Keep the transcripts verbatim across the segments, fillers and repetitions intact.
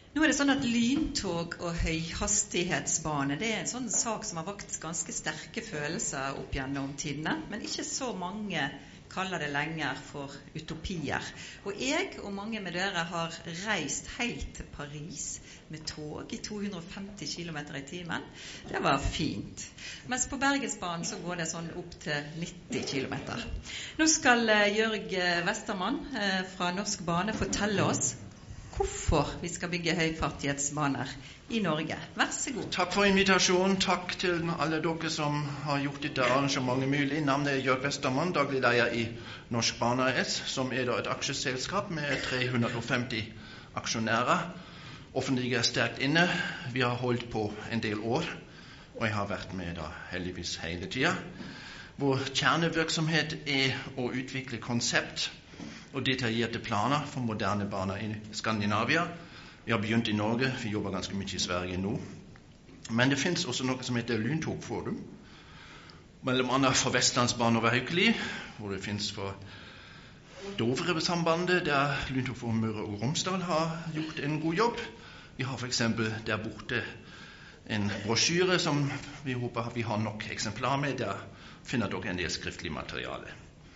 Nå er det sånn at lyntog og høyhastighetsbane, det er en sånn sak som har vakt ganske sterke følelser opp gjennom tidene, men ikke så mange kaller det lenger for utopier. Og jeg og mange med dere har reist helt til Paris med tog i to hundre og femti kilometer i timen. Det var fint. Mens på Bergensbanen så går det sånn opp til nitti kilometer. Nå skal Jørg Westermann fra Norsk Bane fortelle oss hvorfor vi skal bygge høyfartighetsbaner i Norge. Vær så god. Takk for invitasjonen. Takk til alle dere som har gjort dette arrangementet mulig. Navnet er Jørg Westermann, daglig leder i Norsk Bane A S, som er et aksjeselskap med tre hundre og femti aksjonærer. Offentlige er sterkt inne. Vi har holdt på en del år, og jeg har vært med da heldigvis hele tiden. Vår kjernevirksomhet er å utvikle konsept og detaljerte planer for moderne baner i Skandinavia. Vi har begynt i Norge, vi jobber ganske mye i Sverige nå. Men det finnes også noe som heter Lyntogforum, mellom andre for Vestlandsbanen over Haukeli, hvor det finnes for Dovresambandet, der Lyntogforum Møre og Romsdal har gjort en god jobb. Vi har for eksempel der borte en brosjyre som vi håper vi har nok eksemplar med. Der finner dere en del skriftlig materiale.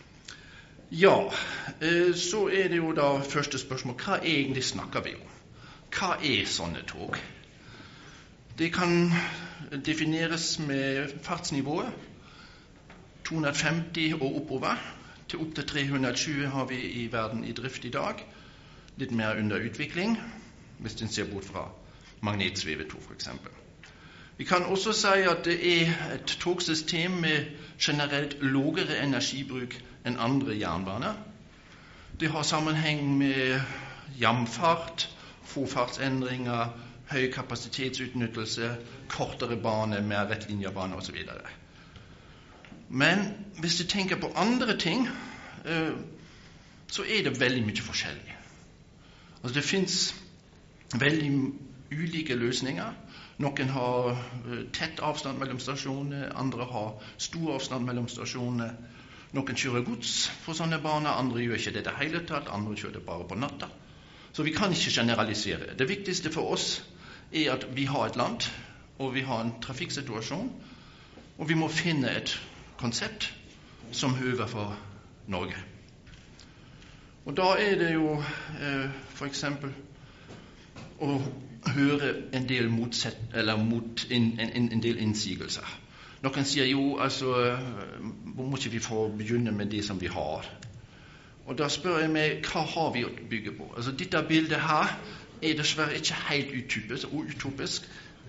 Ja, så er det jo da første spørsmål. Hva egentlig snakker vi om? Hva er sånne tog? Det kan defineres med fartsnivået to hundre og femti og oppover. Til opp til tre hundre og tjue har vi i verden i drift i dag. Litt mer under utvikling, hvis den ser bort fra magnetsvevetog for eksempel. Vi kan også si at det er et togsystem med generelt lavere energibruk enn andre jernbaner. Det har sammenheng med jamfart, få fartsendringer, høy kapasitetsutnyttelse, kortere bane, mer rettlinjebane og så videre. Men hvis du tenker på andre ting, så er det veldig mye forskjellig. Altså det finnes veldig ulike løsninger. Noen har tett avstand mellom stasjonene, andre har stor avstand mellom stasjonene. Noen kjører gods på sånne baner, andre gjør ikke det det hele tatt, andre kjører det bare på natta. Så vi kan ikke generalisere. Det viktigste for oss er at vi har et land, og vi har en trafikksituasjon, og vi må finne et konsept som høver for Norge. Og da er det jo eh, for eksempel å høre en del motsett, eller mot en, en, en del innsigelser. Noen sier jo, altså, hvor må ikke vi få begynne med det som vi har? Og da spør jeg meg, hva har vi å bygge på? Altså, dette bildet her er dessverre ikke helt utypisk, utopisk.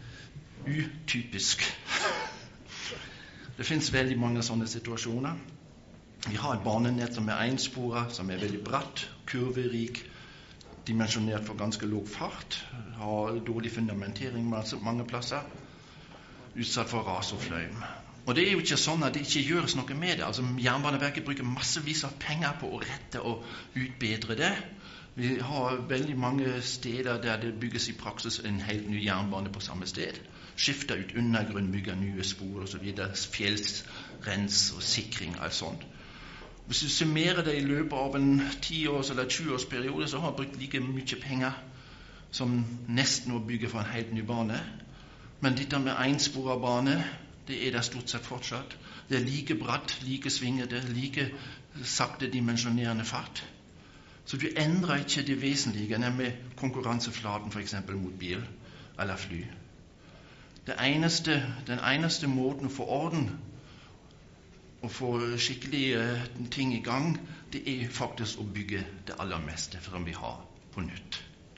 Utypisk. Det finnes veldig mange sånne situasjoner. Vi har et banenett som er ensporet, som er veldig bratt, kurverik, dimensjonert for ganske låg fart, har dårlig fundamentering mange plasser, utsatt for ras og fløym. Og det er jo ikke sånn at det ikke gjøres noe med det. Altså, Jernbaneverket bruker massevis av penger på å rette og utbedre det. Vi har veldig mange steder der det bygges i praksis en helt ny jernbane på samme sted. Skifter ut undergrunn, bygger nye spor og så videre, fjellsrens og sikring og alt sånt. Hvis du summerer det i løpet av en ti-års eller tjue-årsperiode, så har jeg brukt like mye penger som nesten å bygge for en helt ny bane. Men dette med ensporet bane, det er det stort sett fortsatt. Det er like bratt, like svingete, like sakte dimensjonerende fart. Så du endrer ikke det vesentlige, nemlig konkurranseflaten for eksempel mot bil eller fly. Det eneste, den eneste måten å få orden å få skikkelige ting i gang, det er faktisk å bygge det aller meste som vi har på nytt.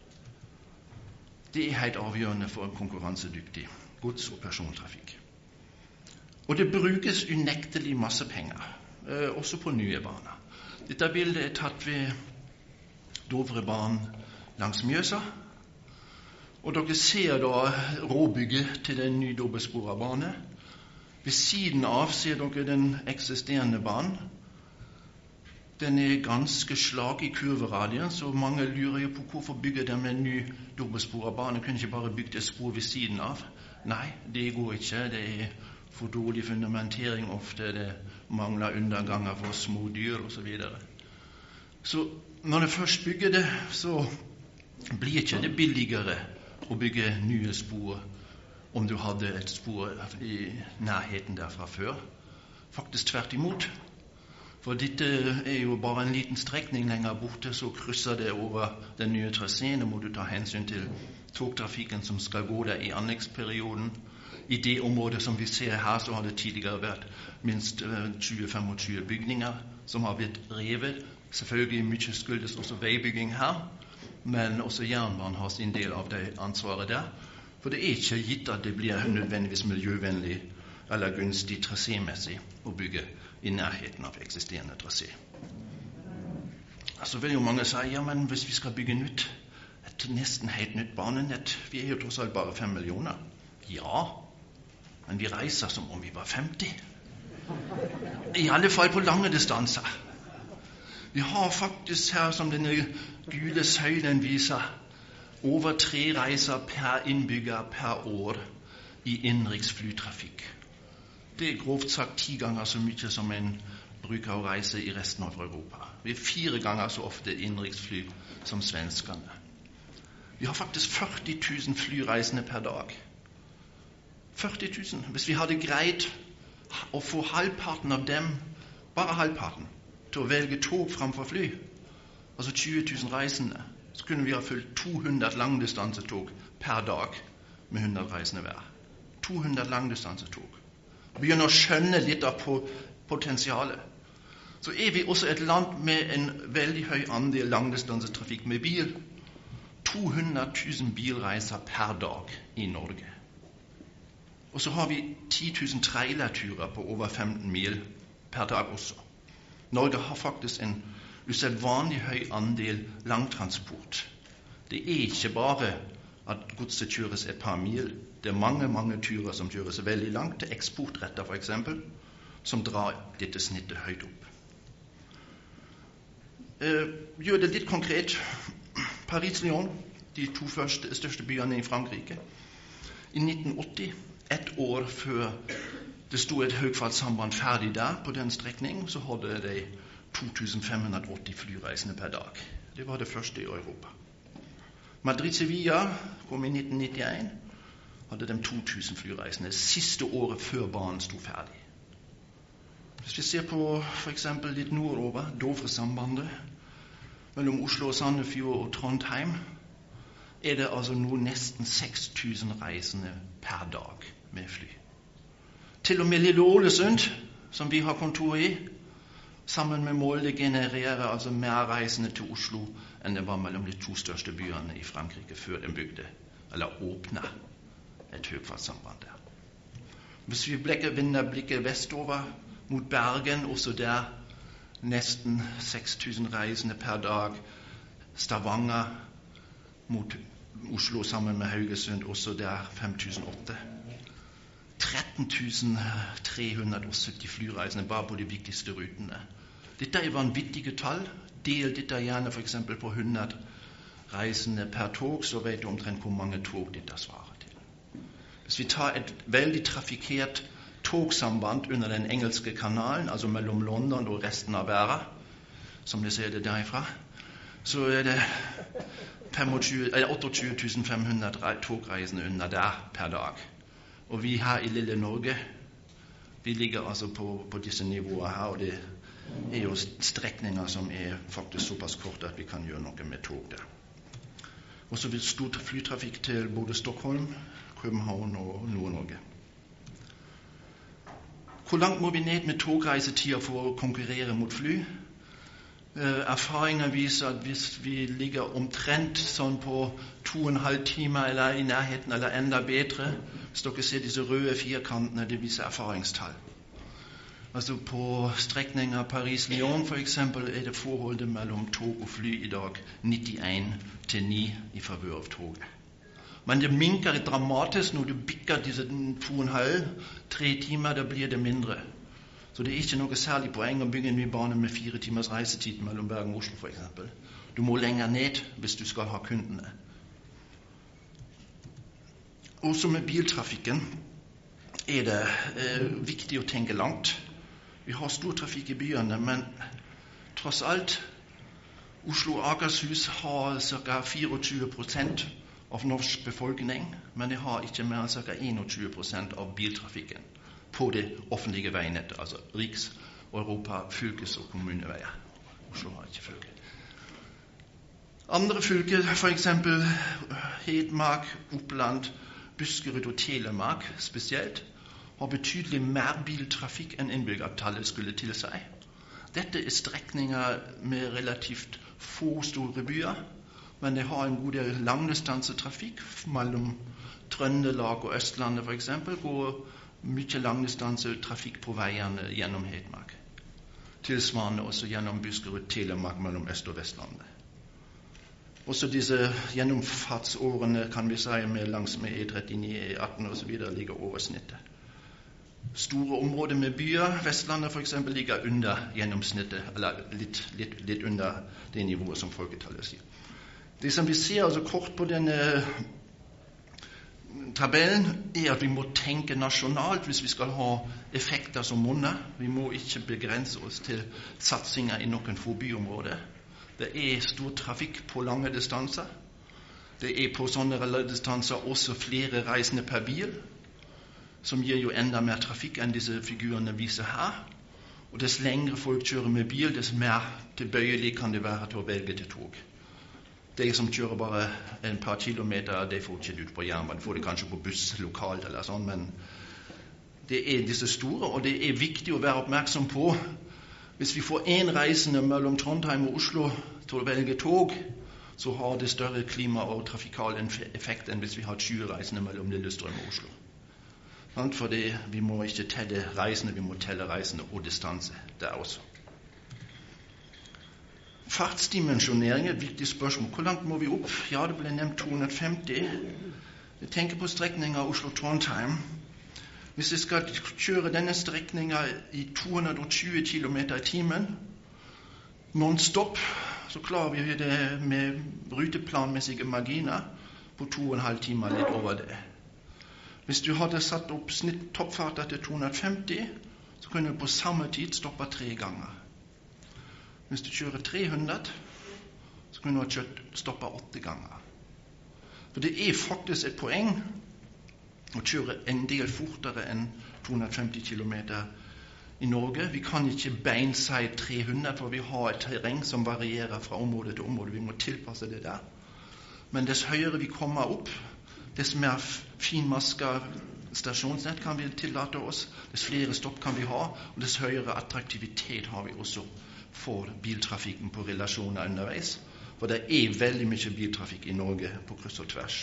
Det er helt avgjørende for en konkurransedyktig gods- og persontrafikk. Og det brukes unektelig masse penger, eh, også på nye baner. Dette bildet er tatt ved Dovrebanen langs Mjøsa, og dere ser da råbygget til den nye dobbeltsporede bane. Ved siden av ser dere den eksisterende banen. Den er ganske slag i kurveradien, så mange lurer jo på hvorfor bygger de en ny dobbeltsporet bane. Kunne ikke bare bygge et spor ved siden av? Nei, det går ikke. Det er for dårlig fundamentering ofte. Det mangler underganger for små dyr og så videre. Så når de først bygger det, så blir ikke det billigere å bygge nye spor om du hadde et spor i nærheten der fra før. Faktisk tvert imot. For dette er jo bare en liten strekning lenger borte, så krysser det over den nye traseen, og må du ta hensyn til togtrafikken som skal gå der i anleggsperioden. I det området som vi ser her, så har det tidligere vært minst tjue til tjuefem bygninger som har blitt revet. Selvfølgelig mye skyldes også veibygging her, men også jernbanen har sin del av det ansvaret der. For det er ikke gitt at det blir nødvendigvis miljøvennlig eller gunstig trasémessig å bygge i nærheten av eksisterende trasé. Så vil jo mange si, ja, men hvis vi skal bygge nytt, et nesten helt nytt banenett, vi er jo tross alt bare fem millioner. Ja, men vi reiser som om vi var femti. I alle fall på lange distanser. Vi har faktisk her, som denne gule søylen viser, over tre reiser per innbygger per år i innenriks flytrafikk. Det er grovt sagt ti ganger så mye som en bruker å reise i resten av Europa. Vi er fire ganger så ofte innenriksfly som svenskene. Vi har faktisk førti tusen flyreisende per dag. førti tusen. Hvis vi hadde greid å få halvparten av dem, bare halvparten, til å velge tog framfor fly, altså tjue tusen reisende, så kunne vi ha fulgt to hundre langdistansetog per dag med hundre reisende hver. to hundre langdistansetog. Begynner å skjønne litt av potensialet. Så er vi også et land med en veldig høy andel langdistansetrafikk med bil. to hundre tusen bilreiser per dag i Norge. Og så har vi ti tusen trailerturer på over femten mil per dag også. Norge har faktisk en usedvanlig høy andel langtransport. Det er ikke bare at godset kjøres et par mil. Det er mange, mange turer som kjøres veldig langt, til eksportretter for eksempel, som drar dette snittet høyt opp. Eh, gjør det litt konkret. Paris-Lyon, de to første, største byene i Frankrike. I nitten åtti, ett år før det stod et høyfartssamband ferdig der på den strekningen, så hadde de to tusen fem hundre åtti flyreisende per dag. Det var det første i Europa. Madrid-Sevilla kom i nitten nittien, hadde de to tusen flyreisende siste året før banen stod ferdig. Hvis vi ser på for eksempel litt nordover, Dovre-sambandet, mellom Oslo og Sandefjord og Trondheim, er det altså nå nesten seks tusen reisende per dag med fly. Til og med Lille Ålesund, som vi har kontor i, sammen med Molde genererer altså mer reisende til Oslo enn det var mellom de to største byene i Frankrike før de bygde, eller åpnet et høyfartssamband der. Hvis vi vender blikket vestover mot Bergen, også der nesten seks tusen reisende per dag. Stavanger mot Oslo sammen med Haugesund, også der fem tusen åtte. tretten tusen tre hundre sytti flyreisende bare på de viktigste rutene. Dette er vanvittige tall. Del dette gjerne for eksempel på hundre reisende per tog, så vet du omtrent hvor mange tog dette svarer til. Hvis vi tar et veldig trafikkert togsamband under den engelske kanalen, altså mellom London og resten av verden, som det ser det derifra, så er det otteogtyve tusen fem hundre togreisende under der per dag. Og vi her i lille Norge, vi ligger altså på, på disse nivåer her, og det er jo strekninger som er faktisk såpass korte at vi kan gjøre noe med tog der. Og så vil stor flytrafikk til både Stockholm, København og Nord-Norge. Hvor langt må vi ned med togreisetider for å konkurrere mot fly? Eh, erfaringer viser at hvis vi ligger omtrent sånn på to og en halv timer eller i nærheten eller enda bedre, hvis dere ser disse røde firkantene, det viser erfaringstall. Altså på strekninger Paris-Lyon for eksempel er det forholdet mellom tog og fly i dag nittien til ni i favør av toget. Men det minker dramatisk når du bikker disse to og en halv, tre timer, da blir det mindre. Så det er ikke noe særlig poeng å bygge en ny bane med fire timers reisetid mellom Bergen og Oslo for eksempel. Du må lenger ned hvis du skal ha kundene. Også med biltrafikken er det eh, viktig å tenke langt. Vi har stor trafikk i byene, men tross alt Oslo og Akershus har ca. tjuefire prosent av norsk befolkning, men de har ikke mer enn ca. tjueen prosent av biltrafikken på det offentlige veinettet, altså riks-, Europa-, fylkes- og kommuneveier. Oslo har ikke fylke. Andre fylker, for eksempel Hedmark, Oppland, Buskerud og Telemark spesielt, har betydelig mer biltrafikk enn innbyggertallet skulle tilsi. Dette er strekninger med relativt få store byer, men det har en god del langdistansetrafikk mellom Trøndelag og Østlandet for eksempel, går mye langdistansetrafikk på veiene gjennom Hedmark. Tilsvarende også gjennom Buskerud, Telemark mellom Øst- og Vestlandet. Også disse gjennomfartsårene kan vi si med langs med E trettini, E atten og så videre ligger over snittet. Store områder med byer, Vestlandet for eksempel, ligger under gjennomsnittet, eller litt, litt, litt under det nivået som folketallet sier. Det som vi ser altså kort på denne tabellen, er at vi må tenke nasjonalt hvis vi skal ha effekter som monner. Vi må ikke begrense oss til satsinger i noen få byområder. Det er stor trafikk på lange distanser. Det er på sånne distanser også flere reisende per bil, som gir jo enda mer trafikk enn disse figurene viser her. Og dess lengre folk kjører med bil, dess mer tilbøyelig kan det være til å velge til tog. De som kjører bare en par kilometer, de får ikke ut på jernbanen, får det kanskje på buss lokalt eller sånn, men det er disse store, og det er viktig å være oppmerksom på. Hvis vi får en reisende mellom Trondheim og Oslo til å velge tog, så har det større klima- og trafikal effekt enn hvis vi har tjue reisende mellom Lillestrøm og Oslo. Fordi vi må ikke telle reisende, vi må telle reisende og distanse der også. Fartsdimensjonering er et viktig spørsmål. Hvor langt må vi opp? Ja, det ble nevnt to hundre og femti. Jeg tenker på strekningen av Oslo-Trondheim. Hvis jeg skal kjøre denne strekningen i to hundre og tjue kilometer i timen, non-stop, så klarer vi det med ruteplanmessige marginer på to og en halv timer, litt over det. Hvis du hadde satt opp snitt toppfarter til to hundre og femti, så kunne du på samme tid stoppe tre ganger. Hvis du kjører tre hundre, så kunne du ha stoppet åtte ganger. For det er faktisk et poeng å kjøre en del fortere enn to hundre og femti kilometer i Norge. Vi kan ikke beinsi tre hundre, for vi har et terreng som varierer fra område til område. Vi må tilpasse det der. Men dess høyere vi kommer opp, dess mer finmaska stasjonsnett kan vi tillate oss, dess flere stopp kan vi ha, og dess høyere attraktivitet har vi også for biltrafikken på relasjoner underveis. For det er veldig mye biltrafikk i Norge på kryss og tvers.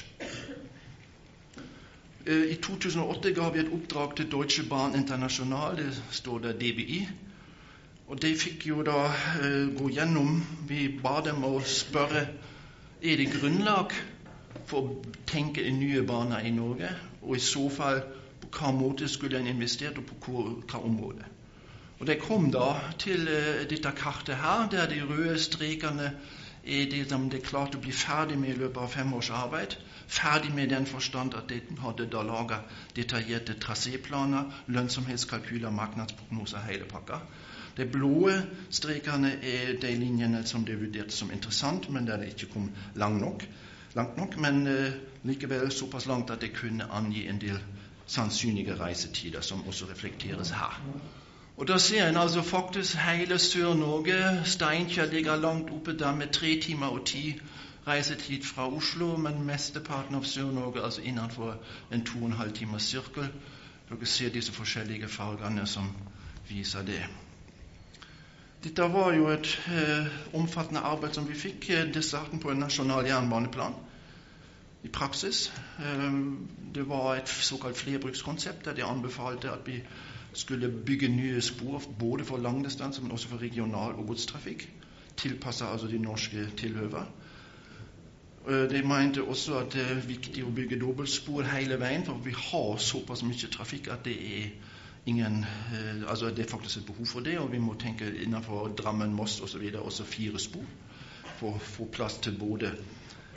I to tusen og åtte ga vi et oppdrag til Deutsche Bahn International, det står der D B I, og de fikk jo da uh, gå gjennom, vi ba dem å spørre, er det grunnlag for å tenke i nye baner i Norge, og i så fall på hva måte skulle en investert, og på hva, hva område. Og de kom da til uh, dette kartet her, der de røde strekene er det som de klarte å bli ferdig med i løpet av fem års arbeid. Ferdig med den forstand at de hadde da laget detaljerte traséplaner, lønnsomhetskalkyler, marknadsprognoser, hele pakka. De blå strekene er de linjene som de vurderte som interessant, men der de ikke kom langt nok, langt nok men uh, likevel såpass langt at de kunne angi en del sannsynlige reisetider, som også reflekteres her. Og da ser en altså faktisk hele Sør-Norge. Steinkjer ligger langt oppe der med tre timer og ti reisetid fra Oslo, men mesteparten av Sør-Norge altså innenfor en to og en halv timers sirkel. Dere ser disse forskjellige fargene som viser det. Dette var jo et eh, omfattende arbeid som vi fikk. Det starten på en nasjonal jernbaneplan i praksis. Eh, det var et såkalt flerbrukskonsept der de anbefalte at vi skulle bygge nye spor både for langdistanse, men også for regional- og godstrafikk, tilpasset altså de norske tilhøver. De mente også at det er viktig å bygge dobbeltspor hele veien, for vi har såpass mye trafikk at det er ingen, altså det er faktisk et behov for det, og vi må tenke innenfor Drammen, Moss og så videre, også fire spor, for å få plass til både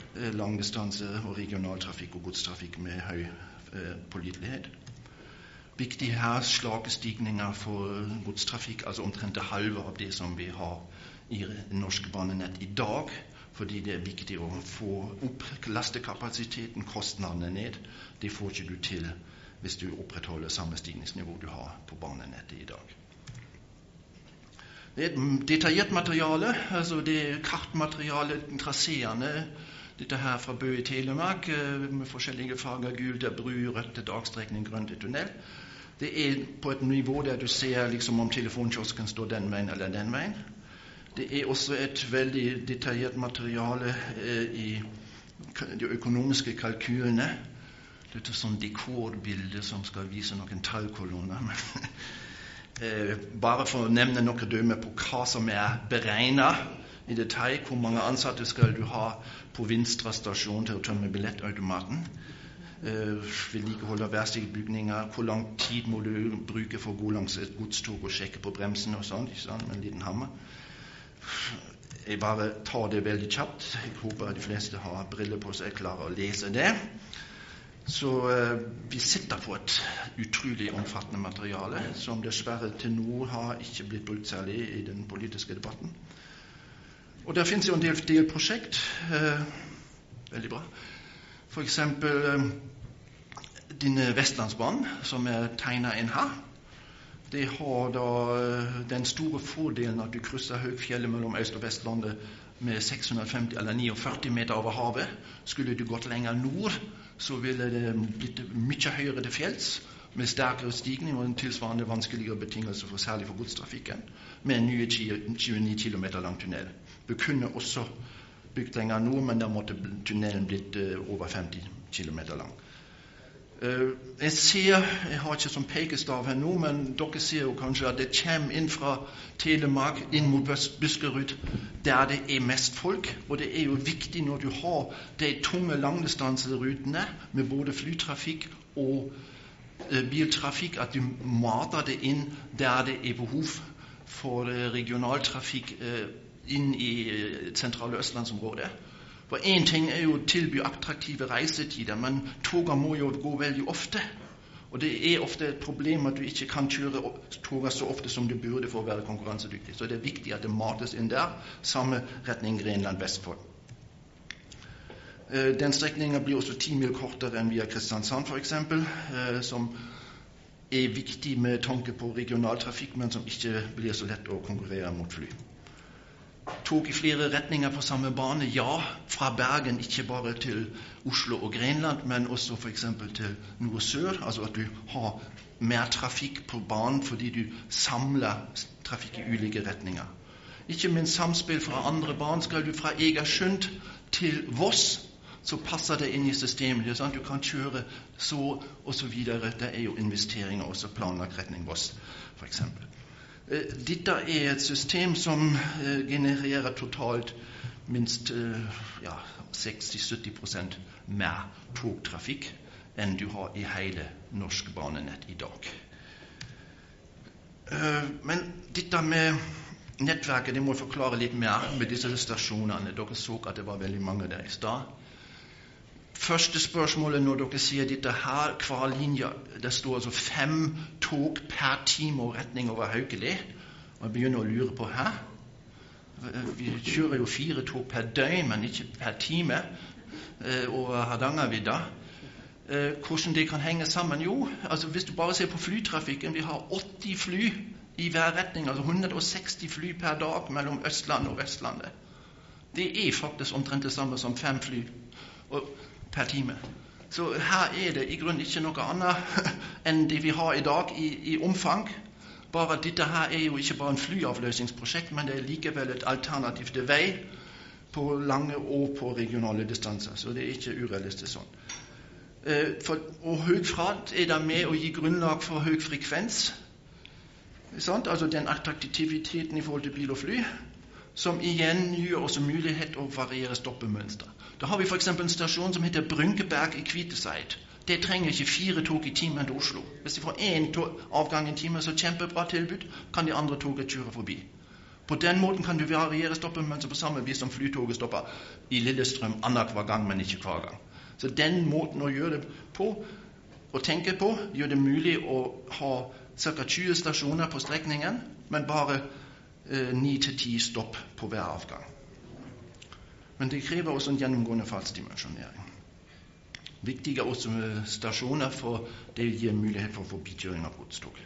langdistanse og regionaltrafikk og godstrafikk med høy pålitelighet. viktig her slagestigninger for godstrafikk, altså omtrent det halve av det som vi har i norske banenett i dag, fordi det er viktig å få opp lastekapasiteten, kostnadene ned. Det får ikke du til hvis du opprettholder samme stigningsnivå du har på banenettet i dag. Det er et detaljert materiale, altså det er kartmateriale, traseene, dette her fra Bø i Telemark, med forskjellige farger, gult er bru, rødt er dagstrekning, grønt er tunnel. Det er på et nivå der du ser liksom om telefonkiosken står den veien eller den veien. Det er også et veldig detaljert materiale eh, i de økonomiske kalkylene. Dette er sånn dekorbilde som skal vise noen tallkolonner. eh, bare for å nevne noen dømmer på hva som er beregnet i detalj, hvor mange ansatte skal du ha på Vinstra stasjon til å tømme billettautomaten. Uh, vedlikehold av verdstige bygninger, hvor lang tid må du bruke for å gå langs et godstog og sjekke på bremsen og sånt, sånn, med en liten hammer. Jeg bare tar det veldig kjapt. Jeg håper de fleste har briller på seg, klarer å lese det. Så uh, vi sitter på et utrolig omfattende materiale, som dessverre til nå har ikke blitt brukt særlig i den politiske debatten. Og der finnes jo en del delprosjekt. Uh, veldig bra. For eksempel uh, din Vestlandsbanen, som er tegnet inn her. Det har da uh, den store fordelen at du krysser Høgfjellet mellom Øst- og Vestlandet med seks hundre og femti eller førtini meter over havet. Skulle du gått lenger nord, så ville det blitt mye høyere til fjells, med sterkere stigning og en tilsvarende vanskeligere betingelse for særlig for godstrafikken, med en nye tjueni kilometer lang tunnel. Vi kunne også bygd lenger nord, men da måtte tunnelen blitt uh, over femti kilometer lang. Uh, jeg ser, jeg har ikke som pekestav her nå, men dere ser jo kanskje at det kommer inn fra Telemark inn mot Buskerud, der det er mest folk, og det er jo viktig når du har de tunge langdistanserutene med både flytrafikk og uh, biltrafikk, at du mater det inn der det er behov for uh, regionaltrafikk uh, inn i uh, sentrale Østlandsområdet. For en ting er jo å tilby attraktive reisetider, men toget må jo gå veldig ofte. Og det er ofte et problem at du ikke kan kjøre toget så ofte som du burde for å være konkurransedyktig. Så det er viktig at det mates inn der, samme retning Grenland Vestfold. Uh, den strekningen blir også ti mil kortere enn via Kristiansand for eksempel, uh, som er viktig med tanke på regionaltrafikk, men som ikke blir så lett å konkurrere mot fly. Tog i flere retninger på samme bane, ja, fra Bergen ikke bare til Oslo og Grenland, men også for eksempel til nord og sør, altså at du har mer trafikk på banen fordi du samler trafikk i ulike retninger. Ikke minst samspill fra andre banen. Skal du fra Egersund til Voss, så passer det inn i systemet. Det er sant? Du kan kjøre så og så videre. Det er jo investeringer også planlagt retning Voss, for eksempel. Dette er et system som uh, genererer totalt minst uh, ja, seksti til sytti prosent mer togtrafikk enn du har i hele norske banenett i dag. Uh, men dette med nettverket, det må jeg forklare litt mer med disse stasjonene. Dere så at det var veldig mange der i stad. Første spørsmålet når dere sier dette her, hver linje, det står altså fem tog per time og retning over Haukeli. Og jeg begynner å lure på her. Vi kjører jo fire tog per døgn, men ikke per time over Hardangervidda. Hvordan det kan henge sammen? Jo, altså hvis du bare ser på flytrafikken, vi har åtti fly i hver retning, altså hundre og seksti fly per dag mellom Østlandet og Vestlandet. Det er faktisk omtrent det samme som fem fly og per time. Så her er det i grunnen ikke noe annet enn det vi har i dag i, i omfang. Bare at dette her er jo ikke bare en flyavløsningsprosjekt, men det er likevel et alternativ til vei på lange og på regionale distanser. Så det er ikke urealistisk sånn. Eh, for, og høy fart er da med å gi grunnlag for høy frekvens. Sant? Altså den attraktiviteten i forhold til bil og fly, som igjen gir også mulighet å variere stoppemønster. Da har vi for eksempel en stasjon som heter Brynkeberg i Kviteseid. Det trenger ikke fire tog i timen til Oslo. Hvis de får én avgang i timen, så kjempebra tilbud, kan de andre toget kjøre forbi. På den måten kan du variere stoppemønster på samme vis som flytoget stopper i Lillestrøm annenhver gang, men ikke hver gang. Så den måten å gjøre det på, å tenke på, gjør det mulig å ha ca. tjue stasjoner på strekningen, men bare ni til ti stopp på hver avgang. Men det krever også en gjennomgående fartsdimensjonering. Viktig er også stasjoner, for det gir mulighet for forbikjøring av godstog.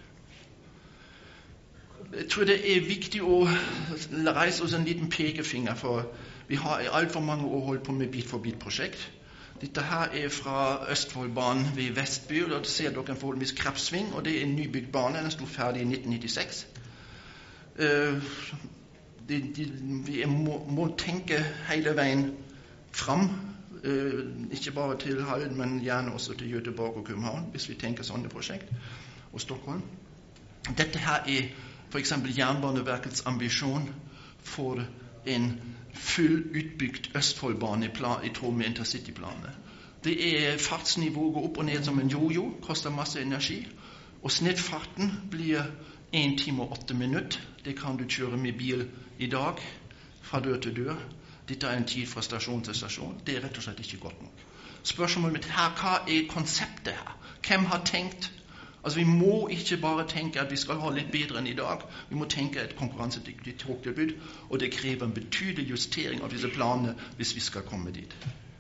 Jeg tror det er viktig å reise oss en liten pekefinger, for vi har i alt for mange år holdt på med bit-for-bit-prosjekt. Dette her er fra Østfoldbanen ved Vestby, og da ser dere en forholdsvis kraftsving, og det er en nybygd bane, den sto ferdig i nitten nittiseks. Uh, de, de, vi må, må tenke hele veien fram, uh, ikke bare til Halden, men gjerne også til Göteborg og København, hvis vi tenker sånne prosjekt, og Stockholm. Dette her er for eksempel Jernbaneverkets ambisjon for en full utbygd Østfoldbane i, plan, i tråd med intercityplanene. Det er fartsnivået går opp og ned som en jojo, koster masse energi, og snittfarten blir en time og åtte minutter. Det kan du kjøre med bil i dag, fra dør til dør. Dette er en tid fra stasjon til stasjon. Det er rett og slett ikke godt nok. Spørsmålet mitt her, hva er konseptet her? Hvem har tenkt? Altså, vi må ikke bare tenke at vi skal ha litt bedre enn i dag. Vi må tenke et konkurransedyktig togtilbud, og det krever en betydelig justering av disse planene hvis vi skal komme dit.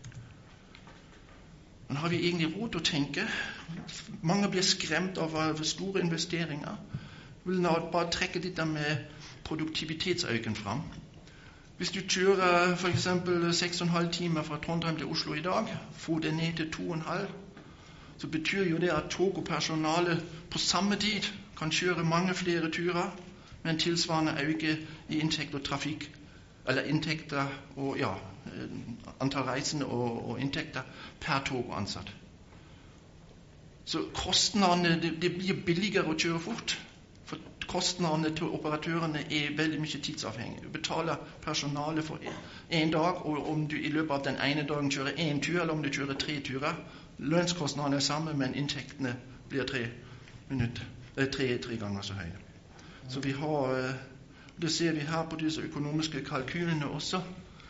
Men har vi egentlig råd til å tenke? Mange blir skremt av store investeringer. Jeg vil bare trekke dette med produktivitetsøken fram. Hvis du kjører for eksempel seks og en halv timer fra Trondheim til Oslo i dag, får det ned til to og en halv, så betyr jo det at tog og personale på samme tid kan kjøre mange flere turer, med en tilsvarende øke i inntekt og trafikk, eller inntekter og ja, antall reisende og, og inntekter per tog og ansatt. Så kostnadene, det, det blir billigere å kjøre fort, for kostnadene til operatørene er veldig mye tidsavhengig. Du betaler personale for en, en dag, og om du i løpet av den ene dagen kjører en tur, eller om du kjører tre turer, lønnskostnadene er samme, men inntektene blir tre, minutter, eh, tre, tre ganger så høye. Så vi har, eh, det ser vi her på disse økonomiske kalkylene også,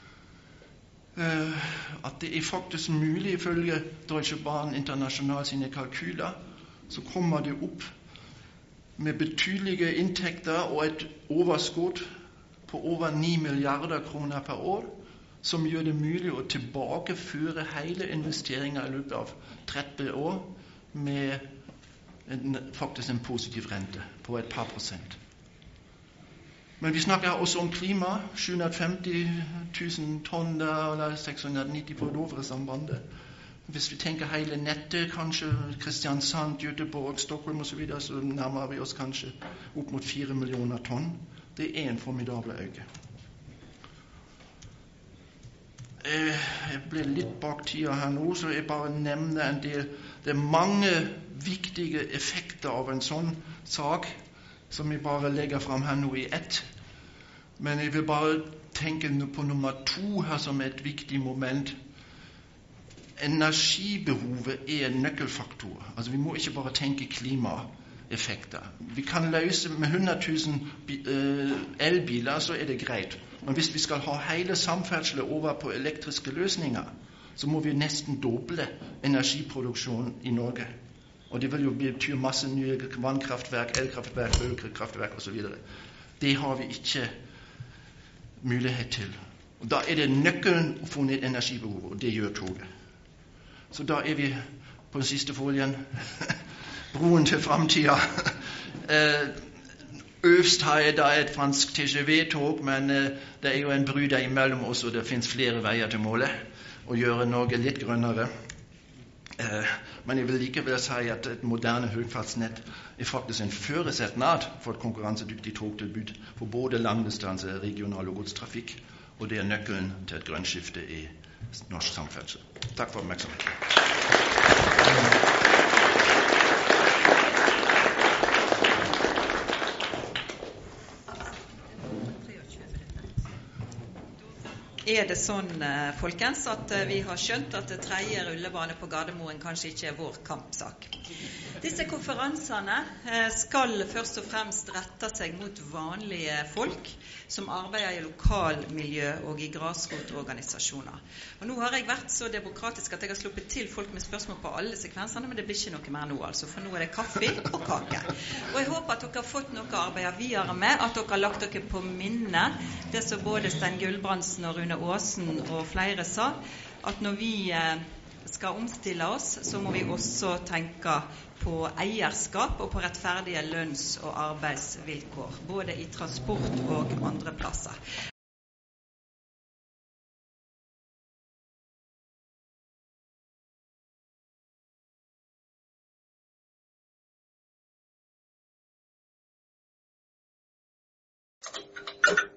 eh, at det er faktisk mulig, ifølge Deutsche Bahn International sine kalkyler, så kommer det opp med betydelige inntekter og et overskudd på over ni milliarder kroner per år, som gjør det mulig å tilbakeføre hele investeringen i løpet av tretti år med en, faktisk en positiv rente på et par prosent. Men vi snakker også om klima, sju hundre og femti tusen tonn der, eller seks hundre og nitti på Dovresambandet. Hvis vi tenker hele nettet, kanskje Kristiansand, Göteborg, Stockholm og så videre, så nærmer vi oss kanskje opp mot fire millioner tonn. Det er en formidabel øke. Jeg ble litt bak tida her nå, så jeg bare nevner en del. Det er mange viktige effekter av en sånn sak, som jeg bare legger fram her nå i ett. Men jeg vil bare tenke på nummer to her som et viktig moment. Energibehovet er en nøkkelfaktor. Altså, vi må ikke bare tenke klimaeffekter. Vi kan løse med hundre tusen elbiler, så er det greit. Men hvis vi skal ha hele samferdselen over på elektriske løsninger, så må vi nesten doble energiproduksjonen i Norge. Og det vil jo bety masse nye vannkraftverk, elkraftverk, bølgekraftverk og så videre. Det har vi ikke mulighet til. Og da er det nøkkelen å få ned energibehovet, og det gjør toget. Så da er vi på den siste folien. Broen til fremtiden. Øverst har jeg da et fransk T G V-tog, men det er jo en bry der imellom også. Det finnes flere veier til målet å gjøre Norge litt grønnere. Men jeg vil likevel si at et moderne høyfartsnett er faktisk en føresetnad for et konkurransedyktig togtilbud for både langdistanse, regional og godstrafikk, og det er nøkkelen til et grønt skifte i norsk samferdsel. Takk for oppmerksomheten. Er det sånn, folkens, at vi har skjønt at tredje rullebane på Gardermoen kanskje ikke er vår kampsak? Disse konferansene skal først og fremst rette seg mot vanlige folk som arbeider i lokalmiljø og i grasrotorganisasjoner. Og nå har jeg vært så demokratisk at jeg har sluppet til folk med spørsmål på alle sekvensene, men det blir ikke noe mer nå, altså, for nå er det kaffe og kake. Og jeg håper at dere har fått noe å arbeide videre med, at dere har lagt dere på minne det som både Stein Gulbrandsen og Rune Aasen og flere sa, at når vi skal omstille oss, så må vi også tenke på eierskap og på rettferdige lønns- og arbeidsvilkår, både i transport og andre plasser. Thank you.